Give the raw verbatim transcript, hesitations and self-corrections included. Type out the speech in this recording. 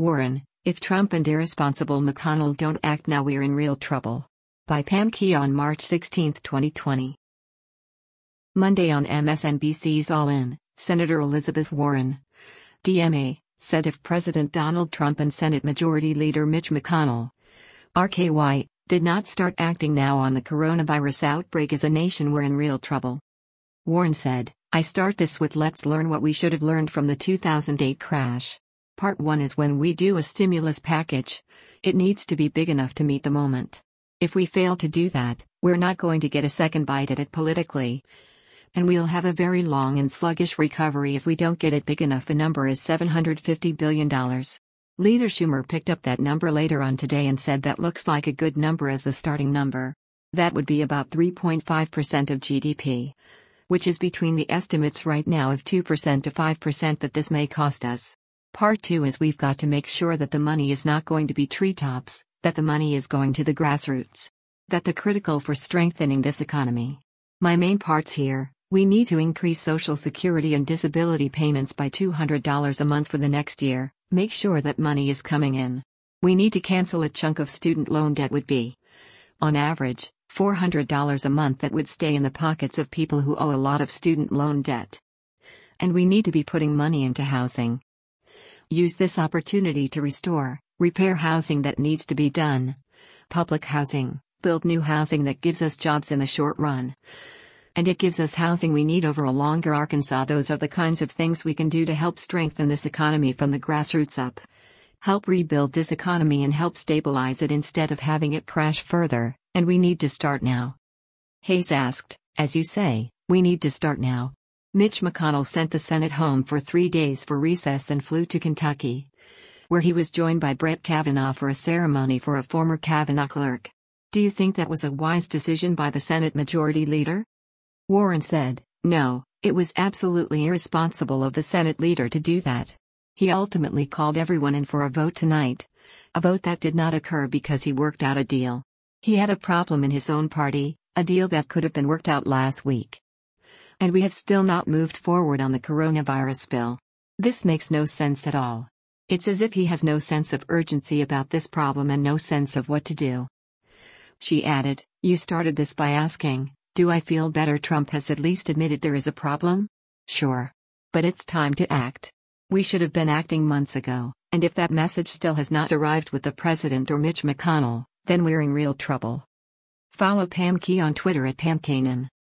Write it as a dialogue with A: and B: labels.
A: Warren, if Trump and irresponsible McConnell don't act now, we're in real trouble. By Pam Key on March sixteenth, twenty twenty. Monday on M S N B C's All In, Senator Elizabeth Warren, D M A, said if President Donald Trump and Senate Majority Leader Mitch McConnell, R K Y, did not start acting now on the coronavirus outbreak as a nation, we're in real trouble. Warren said, I start this with let's learn what we should have learned from the two thousand eight crash. Part one is when we do a stimulus package, it needs to be big enough to meet the moment. If we fail to do that, we're not going to get a second bite at it politically. And we'll have a very long and sluggish recovery if we don't get it big enough. The number is seven hundred fifty billion dollars. Leader Schumer picked up that number later on today and said that looks like a good number as the starting number. That would be about three point five percent of G D P. Which is between the estimates right now of two percent to five percent that this may cost us. Part two is we've got to make sure that the money is not going to be treetops, that the money is going to the grassroots. That the critical for strengthening this economy. My main parts here. We need to increase Social Security and disability payments by two hundred dollars a month for the next year, make sure that money is coming in. We need to cancel a chunk of student loan debt would be, on average, four hundred dollars a month that would stay in the pockets of people who owe a lot of student loan debt. And we need to be putting money into housing. Use this opportunity to restore, repair housing that needs to be done. Public housing, build new housing that gives us jobs in the short run. And it gives us housing we need over a longer Arkansas. Those are the kinds of things we can do to help strengthen this economy from the grassroots up. Help rebuild this economy and help stabilize it instead of having it crash further, and we need to start now. Hayes asked, as you say, we need to start now. Mitch McConnell sent the Senate home for three days for recess and flew to Kentucky, where he was joined by Brett Kavanaugh for a ceremony for a former Kavanaugh clerk. Do you think that was a wise decision by the Senate Majority Leader? Warren said, no, it was absolutely irresponsible of the Senate leader to do that. He ultimately called everyone in for a vote tonight. A vote that did not occur because he worked out a deal. He had a problem in his own party, a deal that could have been worked out last week. And we have still not moved forward on the coronavirus bill. This makes no sense at all. It's as if he has no sense of urgency about this problem and no sense of what to do. She added, you started this by asking, do I feel better Trump has at least admitted there is a problem? Sure. But it's time to act. We should have been acting months ago, and if that message still has not arrived with the president or Mitch McConnell, then we're in real trouble. Follow Pam Key on Twitter at Pam Kanan.